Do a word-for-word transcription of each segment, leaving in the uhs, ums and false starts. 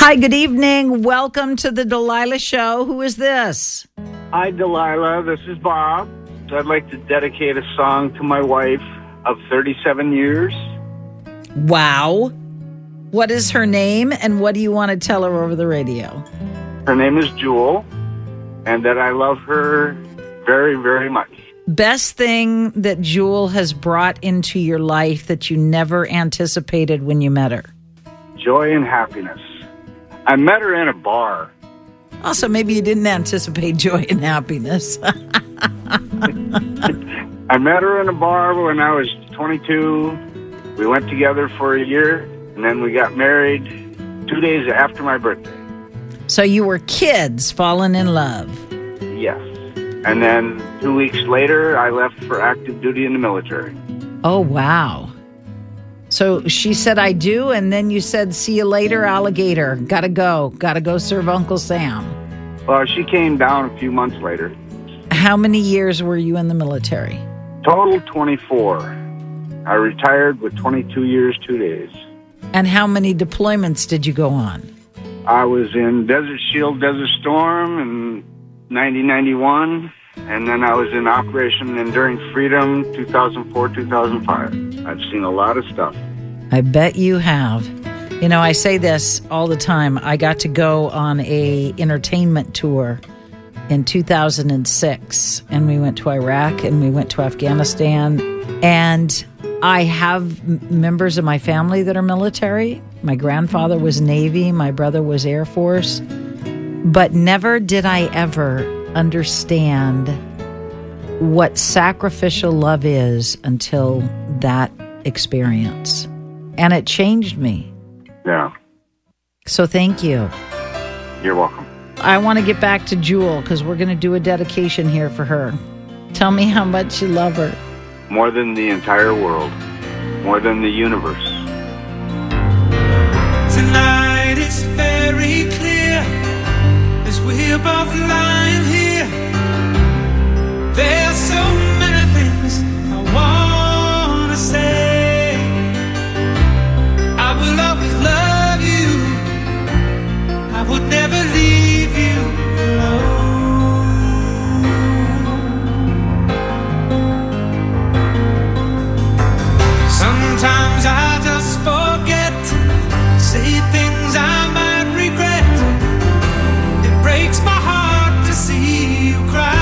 Hi, good evening. Welcome to the Delilah Show. Who is this? Hi, Delilah. This is Bob. I'd like to dedicate a song to my wife of thirty-seven years. Wow. What is her name, and what do you want to tell her over the radio? Her name is Jewel, and that I love her very, very much. Best thing that Jewel has brought into your life that you never anticipated when you met her? Joy and happiness. I met her in a bar. Also, maybe you didn't anticipate joy and happiness. I met her in a bar when I was twenty-two. We went together for a year, and then we got married two days after my birthday. So you were kids falling in love. Yes. And then two weeks later, I left for active duty in the military. Oh, wow. So she said, I do, and then you said, see you later, alligator. Gotta go. Gotta go serve Uncle Sam. Well, she came down a few months later. How many years were you in the military? Total twenty-four. I retired with twenty-two years, two days. And how many deployments did you go on? I was in Desert Shield, Desert Storm in nineteen ninety-one, and then I was in Operation Enduring Freedom two thousand four, two thousand five. I've seen a lot of stuff. I bet you have. You know, I say this all the time. I got to go on a entertainment tour in two thousand six, and we went to Iraq and we went to Afghanistan, and I have m- members of my family that are military. My grandfather was Navy, my brother was Air Force, but never did I ever understand what sacrificial love is until that experience. And it changed me. Yeah. So thank you. You're welcome. I want to get back to Jewel because we're going to do a dedication here for her. Tell me how much you love her. More than the entire world. More than the universe. Tonight it's very clear as we're both lying here. There's so many things I want to say. I will always love you. I would never leave you alone. Sometimes I just forget, say things I might regret. It breaks my heart to see you cry.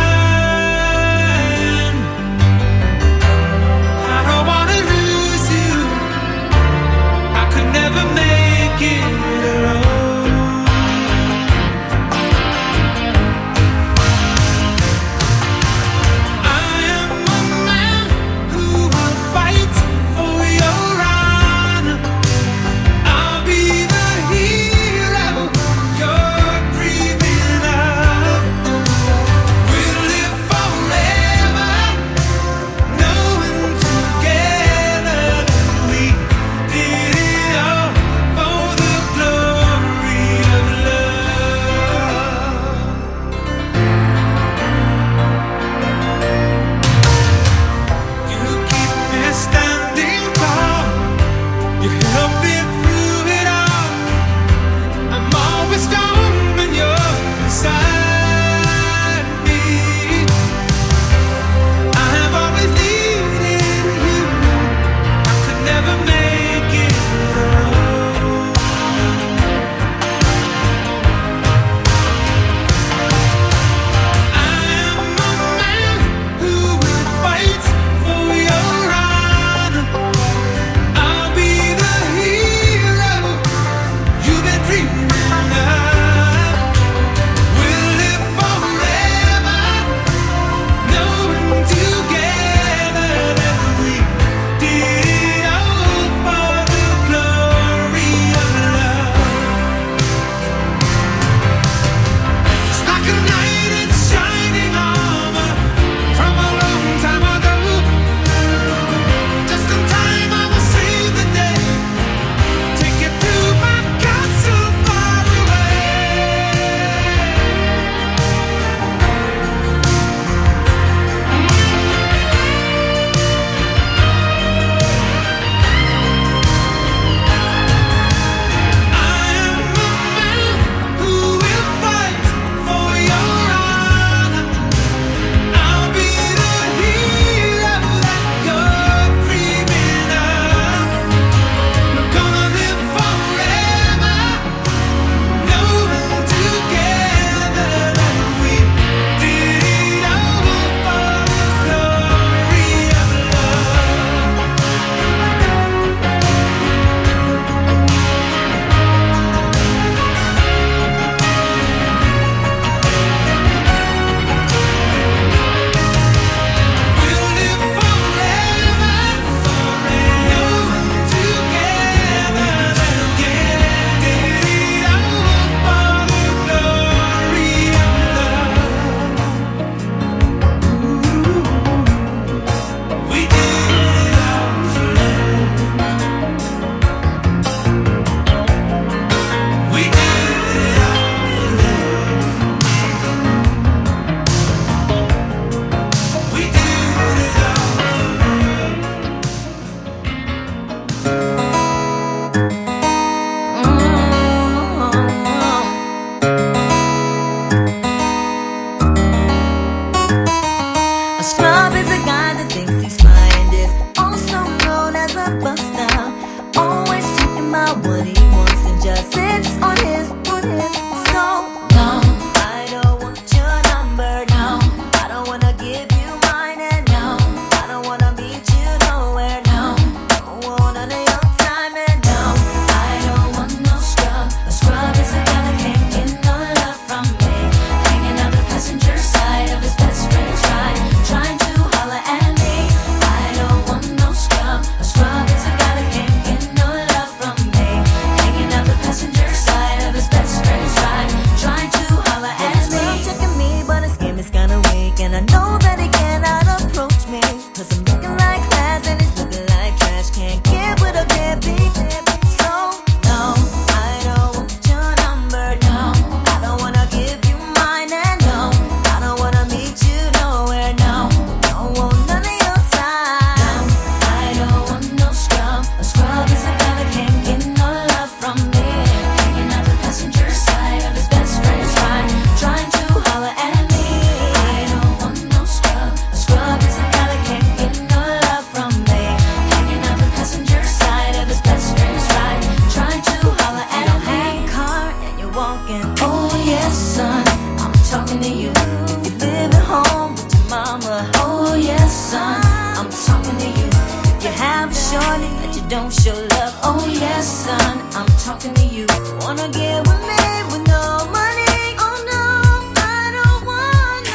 don't show love. Oh yes, son, I'm talking to you. Wanna get with me with no money? Oh no, I don't want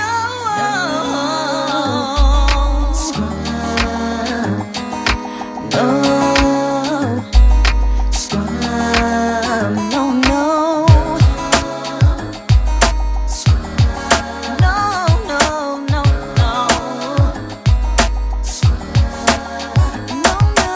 no scrub. No scrub. No, no. Scrub. No, no, no, no. Scrub. No, no.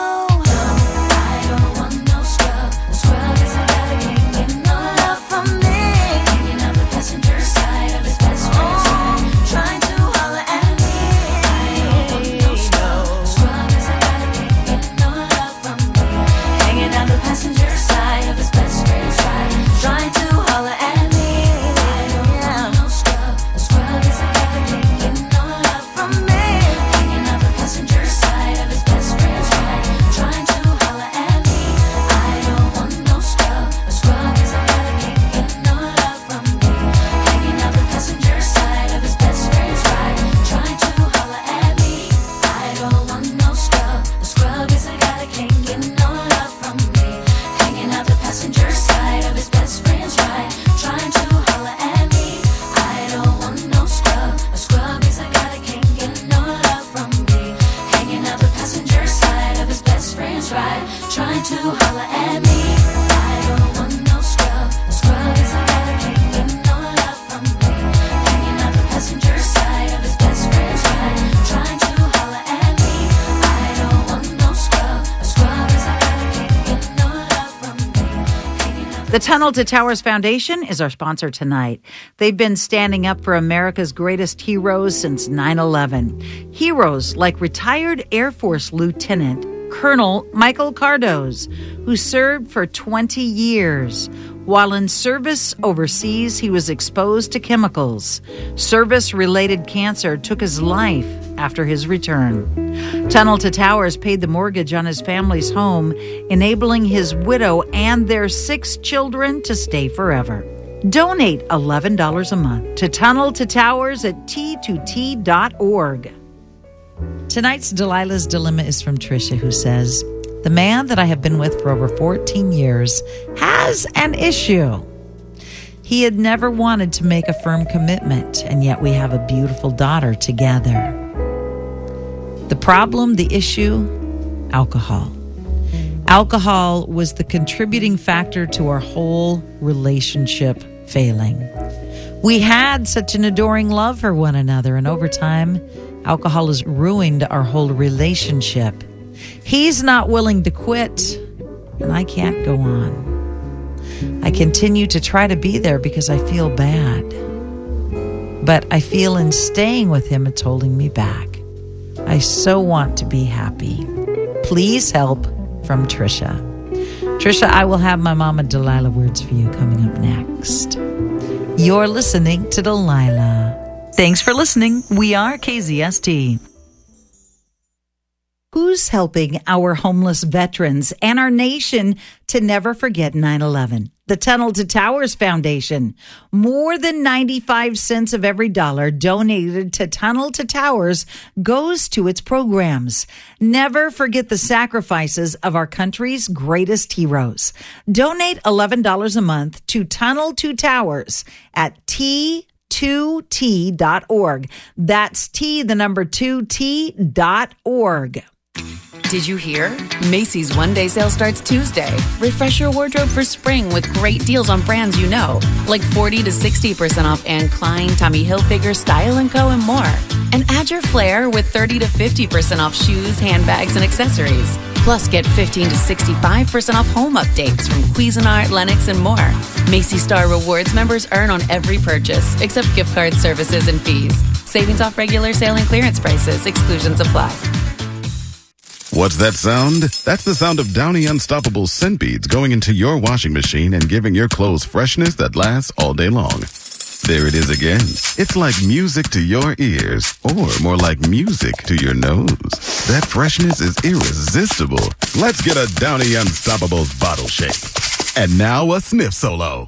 I don't want no scrub. Scrub is a guy that can't get no love from me. Hanging out the passenger side of his best friend's ride, trying to holler at me. I don't want no scrub. Scrub is a guy that can't get no love from me. Hanging out the passenger side of his best friend's ride, trying to holler at me. I don't want no scrub. Scrub is a guy that can't get no love from me. Hanging out the passenger side of his best friend's ride, trying to holler at me. I don't want no scrub. A scrub is a guy that can't get no love from me. Hanging out the passenger side of his best friend's ride, trying to holler at me. I don't want no scrub. A scrub is a guy that can't get no love from me. Hanging out the passenger side of his best friend's ride, trying to holler at me. I don't want no scrub. A scrub is a guy that can't get no love from me. Hanging out the passenger side of his best friend's ride, trying to holler at me. I don't want no scrub. A scrub is a guy that can't get no love from me. Hanging out the passenger side of his best friend's ride, trying to holler at me. I don't want no scrub. A scrub is a guy that can't get no love from me. Hanging out The Tunnel to Towers Foundation is our sponsor tonight. They've been standing up for America's greatest heroes since nine eleven. Heroes like retired Air Force Lieutenant Colonel Michael Cardoz, who served for twenty years. While in service overseas, he was exposed to chemicals. Service-related cancer took his life after his return. Tunnel to Towers paid the mortgage on his family's home, enabling his widow and their six children to stay forever. Donate eleven dollars a month to Tunnel to Towers at T two T dot org. Tonight's Delilah's Dilemma is from Tricia, who says, the man that I have been with for over fourteen years has an issue. He had never wanted to make a firm commitment, and yet we have a beautiful daughter together. The problem, the issue, alcohol. Alcohol was the contributing factor to our whole relationship failing. We had such an adoring love for one another, and over time, alcohol has ruined our whole relationship. He's not willing to quit, and I can't go on. I continue to try to be there because I feel bad. But I feel in staying with him, it's holding me back. I so want to be happy. Please help, from Tricia. Tricia, I will have my Mama Delilah words for you coming up next. You're listening to Delilah. Thanks for listening. We are K Z S T. Who's helping our homeless veterans and our nation to never forget nine eleven? The Tunnel to Towers Foundation. More than ninety-five cents of every dollar donated to Tunnel to Towers goes to its programs. Never forget the sacrifices of our country's greatest heroes. Donate eleven dollars a month to Tunnel to Towers at T two T dot org. That's T, the number two, T dot org. Did you hear? Macy's one-day sale starts Tuesday. Refresh your wardrobe for spring with great deals on brands you know, like forty to sixty percent off Anne Klein, Tommy Hilfiger, Style and Co. and more. And add your flair with thirty to fifty percent off shoes, handbags, and accessories. Plus, get fifteen to sixty-five percent off home updates from Cuisinart, Lennox, and more. Macy's Star Rewards members earn on every purchase, except gift card services and fees. Savings off regular sale and clearance prices. Exclusions apply. What's that sound? That's the sound of Downy Unstoppable scent beads going into your washing machine and giving your clothes freshness that lasts all day long. There it is again. It's like music to your ears, or more like music to your nose. That freshness is irresistible. Let's get a Downy Unstoppables bottle shake. And now a sniff solo.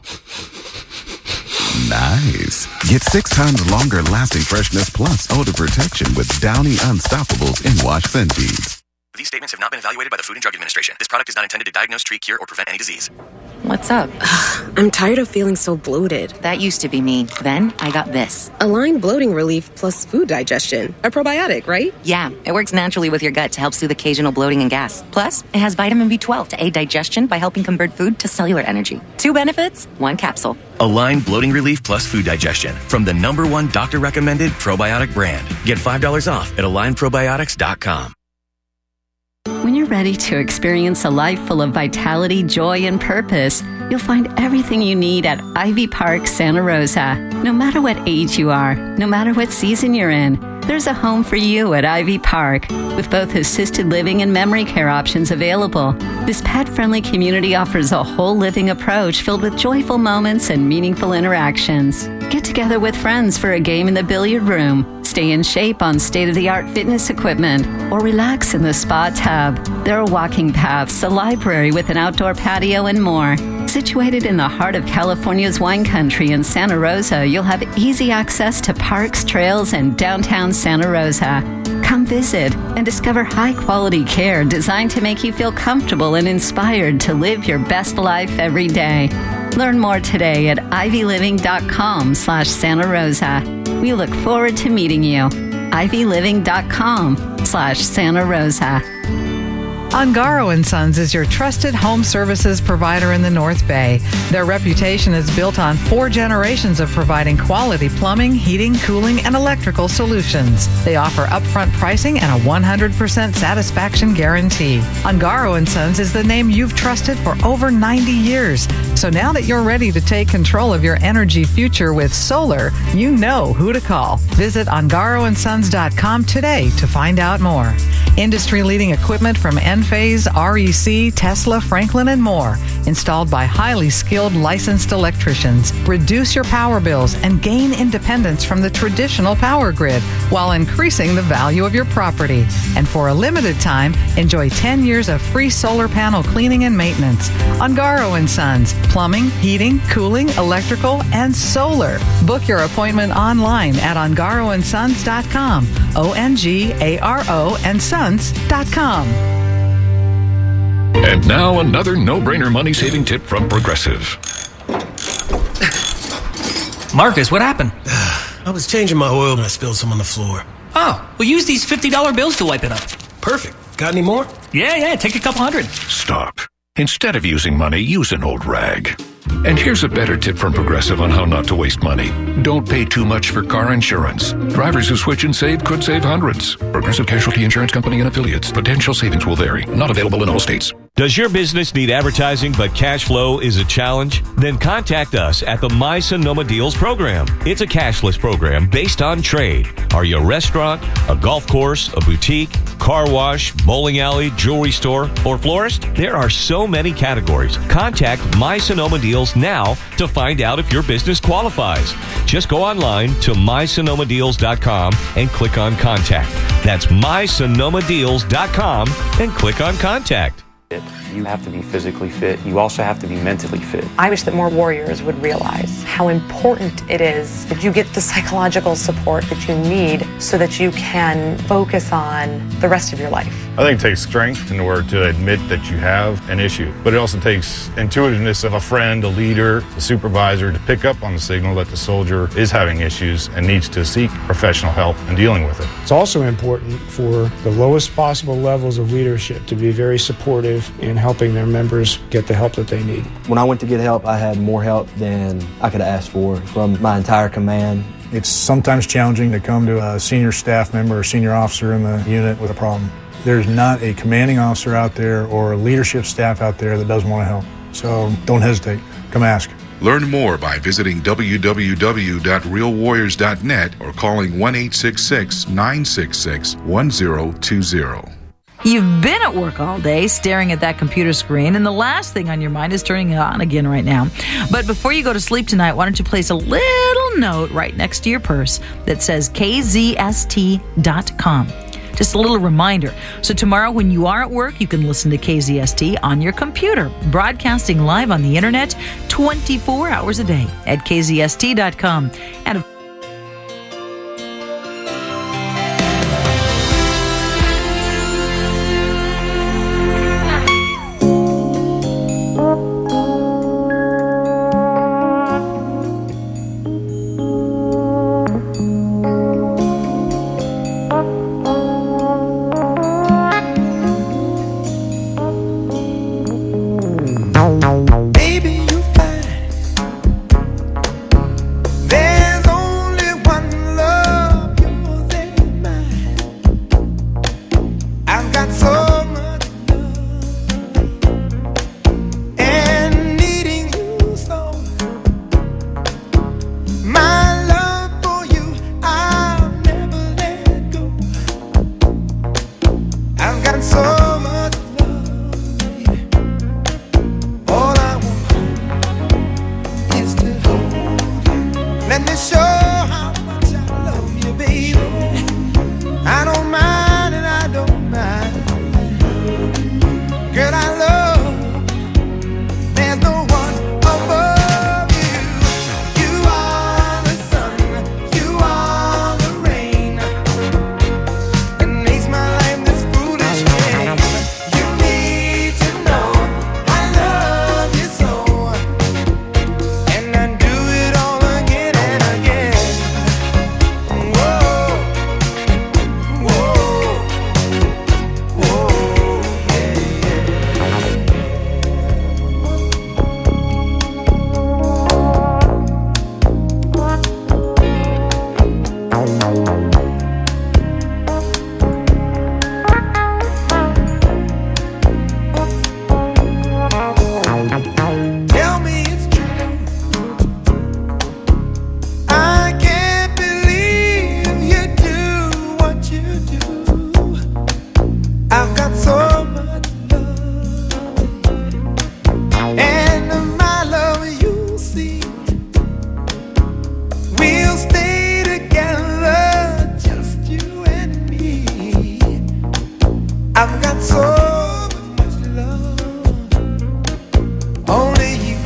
Nice. Get six times longer lasting freshness plus odor protection with Downy Unstoppables in-wash scent beads. These statements have not been evaluated by the Food and Drug Administration. This product is not intended to diagnose, treat, cure, or prevent any disease. What's up? I'm tired of feeling so bloated. That used to be me. Then I got this. Align Bloating Relief plus food digestion. A probiotic, right? Yeah, it works naturally with your gut to help soothe occasional bloating and gas. Plus, it has vitamin B twelve to aid digestion by helping convert food to cellular energy. Two benefits, one capsule. Align Bloating Relief plus food digestion from the number one doctor-recommended probiotic brand. Get five dollars off at align probiotics dot com. When you're ready to experience a life full of vitality, joy, and purpose, you'll find everything you need at Ivy Park, Santa Rosa. No matter what age you are, no matter what season you're in, there's a home for you at Ivy Park, with both assisted living and memory care options available. This pet-friendly community offers a whole living approach filled with joyful moments and meaningful interactions. Get together with friends for a game in the billiard room, stay in shape on state-of-the-art fitness equipment, or relax in the spa tub. There are walking paths, a library with an outdoor patio, and more. Situated in the heart of California's wine country in Santa Rosa, you'll have easy access to parks, trails, and downtown Santa Rosa. Come visit and discover high-quality care designed to make you feel comfortable and inspired to live your best life every day. Learn more today at ivyliving.com slash Santa Rosa. We look forward to meeting you. ivyliving.com slash Santa Rosa. Ungaro and Sons is your trusted home services provider in the North Bay. Their reputation is built on four generations of providing quality plumbing, heating, cooling, and electrical solutions. They offer upfront pricing and a one hundred percent satisfaction guarantee. Ungaro and Sons is the name you've trusted for over ninety years. So now that you're ready to take control of your energy future with solar, you know who to call. Visit ungaro and sons dot com today to find out more. Industry-leading equipment from Enphase, R E C, Tesla, Franklin, and more. Installed by highly skilled licensed electricians. Reduce your power bills and gain independence from the traditional power grid while increasing the value of your property. And for a limited time, enjoy ten years of free solar panel cleaning and maintenance. Ungaro and Sons. Plumbing, heating, cooling, electrical, and solar. Book your appointment online at ungaro and sons dot com. O N G A R O and sons dot com. And now another no-brainer money-saving tip from Progressive. Marcus, what happened? I was changing my oil and I spilled some on the floor. Oh, well, use these fifty dollar bills to wipe it up. Perfect. Got any more? Yeah, yeah, take a couple hundred. Stop. Instead of using money, use an old rag. And here's a better tip from Progressive on how not to waste money. Don't pay too much for car insurance. Drivers who switch and save could save hundreds. Progressive Casualty Insurance Company and affiliates. Potential savings will vary. Not available in all states. Does your business need advertising but cash flow is a challenge? Then contact us at the My Sonoma Deals program. It's a cashless program based on trade. Are you a restaurant, a golf course, a boutique, car wash, bowling alley, jewelry store, or florist? There are so many categories. Contact My Sonoma Deals now to find out if your business qualifies. Just go online to my sonoma deals dot com and click on Contact. That's my sonoma deals dot com and click on Contact. You have to be physically fit. You also have to be mentally fit. I wish that more warriors would realize how important it is that you get the psychological support that you need so that you can focus on the rest of your life. I think it takes strength in order to admit that you have an issue, but it also takes intuitiveness of a friend, a leader, a supervisor to pick up on the signal that the soldier is having issues and needs to seek professional help in dealing with it. It's also important for the lowest possible levels of leadership to be very supportive in helping their members get the help that they need. When I went to get help, I had more help than I could have asked for from my entire command. It's sometimes challenging to come to a senior staff member or senior officer in the unit with a problem. There's not a commanding officer out there or a leadership staff out there that doesn't want to help. So don't hesitate. Come ask. Learn more by visiting w w w dot real warriors dot net or calling one eight six six, nine six six, one zero two zero. You've been at work all day staring at that computer screen, and the last thing on your mind is turning it on again right now. But before you go to sleep tonight, why don't you place a little note right next to your purse that says k z s t dot com. Just a little reminder. So tomorrow when you are at work, you can listen to K Z S T on your computer, broadcasting live on the internet twenty-four hours a day at k z s t dot com. And Girl, I love, there's no one above you. You are the sun, you are the rain that makes my life this foolish game. You need to know I love you so, and I do it all again and again. Whoa, whoa, whoa, yeah, tell me it's true. I can't believe you do what you do. I've got so much love, and my love you see. We'll stay together, just you and me. I've got so much love, only you.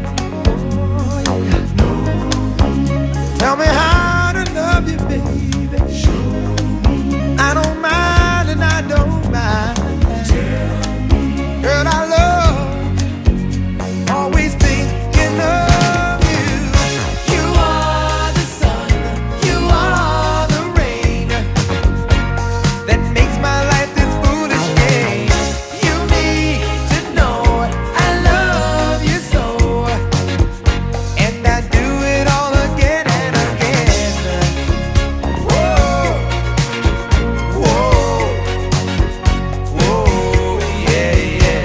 Tell me how to love you, baby. I don't mind and I don't mind. Girl, I love, always thinking of you. You are the sun, you are the rain that makes my life this foolish game. You need to know I love you so, and I do it all again and again. Whoa, whoa, whoa, yeah, yeah,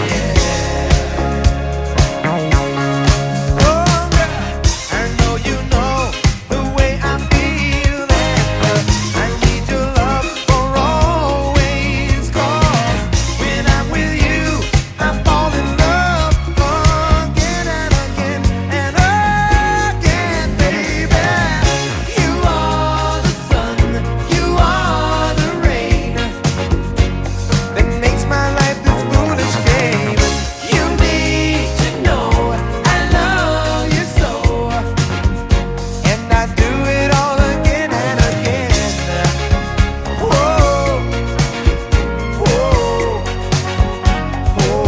yeah. Oh, girl, I know you know the way I feel that I need your love for always. 'Cause when I'm with you, I fall in love again and again and again, baby. You are the sun, you are the rain that makes my life this foolish game. You need to know I love you so, and I do it all again and again. Whoa, whoa, whoa.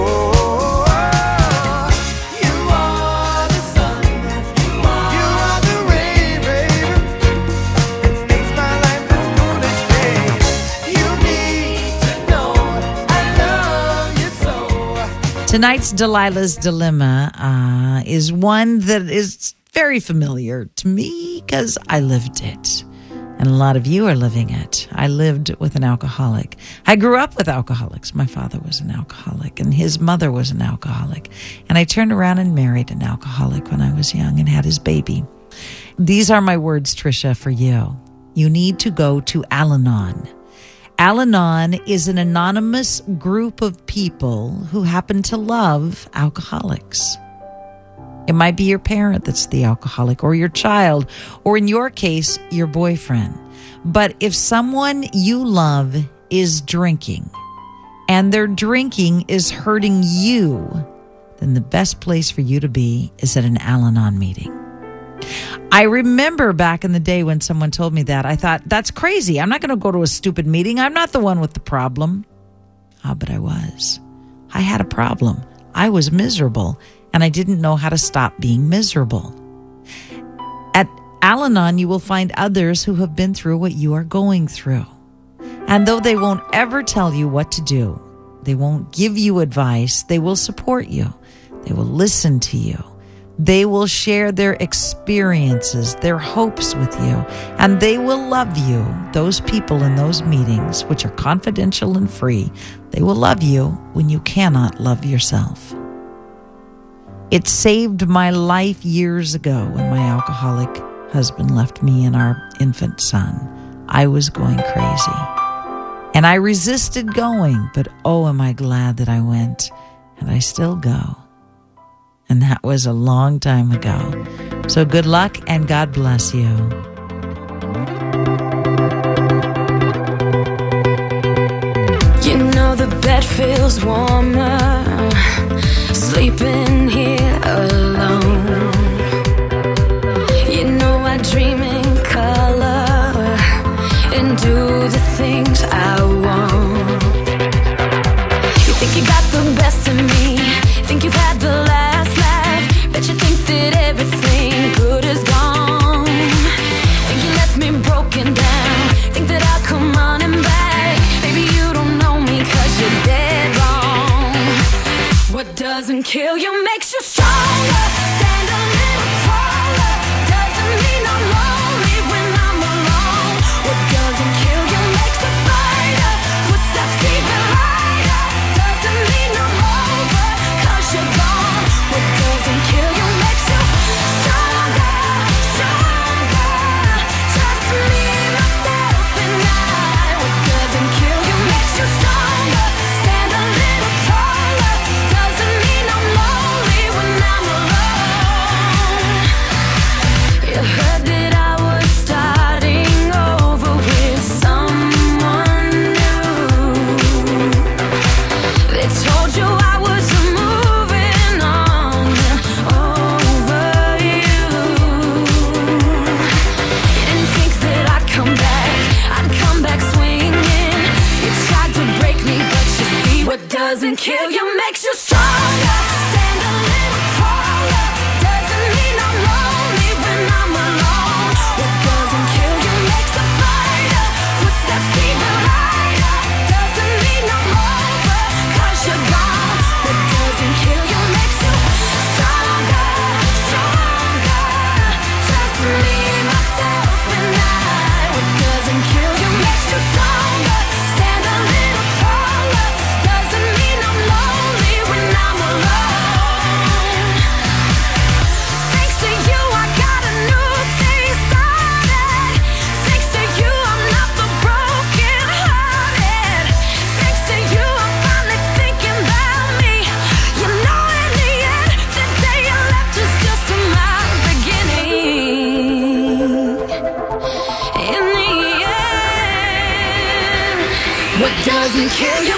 You are the sun, you are the rain, baby, that makes my life this foolish game. You need to know I love you so. Tonight's Delilah's Dilemma uh, is one that is very familiar to me because I lived it. And a lot of you are living it. I lived with an alcoholic. I grew up with alcoholics. My father was an alcoholic and his mother was an alcoholic. And I turned around and married an alcoholic when I was young and had his baby. These are my words, Tricia, for you. You need to go to Al-Anon. Al-Anon is an anonymous group of people who happen to love alcoholics. It might be your parent that's the alcoholic, or your child, or in your case, your boyfriend. But if someone you love is drinking, and their drinking is hurting you, then the best place for you to be is at an Al-Anon meeting. I remember back in the day when someone told me that, I thought, that's crazy. I'm not going to go to a stupid meeting. I'm not the one with the problem. Ah, but I was. I had a problem. I was miserable, and I didn't know how to stop being miserable. At Al-Anon, you will find others who have been through what you are going through. And though they won't ever tell you what to do, they won't give you advice, they will support you. They will listen to you. They will share their experiences, their hopes with you, and they will love you. Those people in those meetings, which are confidential and free, they will love you when you cannot love yourself. It saved my life years ago when my alcoholic husband left me and our infant son. I was going crazy. And I resisted going, but oh, am I glad that I went, and I still go. And that was a long time ago. So good luck and God bless you. You know the bed feels warmer sleeping here alone. You know I dream in color and do the things I want. You think you got the best of me, think you've had the last laugh, bet you think that everything good is gone. Think you left me broken down, think that I'll come running back. Maybe you don't know me cause you're dead wrong. What doesn't kill you makes you stronger. Stand a little taller. Doesn't mean I'm lonely when I'm alone. What doesn't kill you makes a fighter. Footsteps even lighter. Doesn't mean I'm over cause you're gone. What doesn't kill you makes you stronger, stronger. Just me, myself and I. What doesn't kill you makes you stronger. Stand a little taller. Doesn't mean I'm lonely when I'm alone. You heard that I was starting over with someone new. They told you I was moving on over you. You didn't think that I'd come back, I'd come back swinging. You tried to break me, but you see what doesn't kill you makes you stronger. Stand a little taller. Doesn't mean I'm lonely when I'm alone. What doesn't kill you makes a fighter. Footsteps even lighter. Doesn't mean I'm over cause you're gone. What doesn't kill you makes you stronger, stronger. Just me, myself and I. What doesn't kill you makes you stronger. Stand a little taller. Doesn't mean I'm lonely when I'm alone. Thanks to you, I got a new thing started. Thanks to you, I'm not the broken hearted. Thanks to you, I'm finally thinking about me. You know, in the end, the day you left was just my beginning. In the end, what doesn't kill you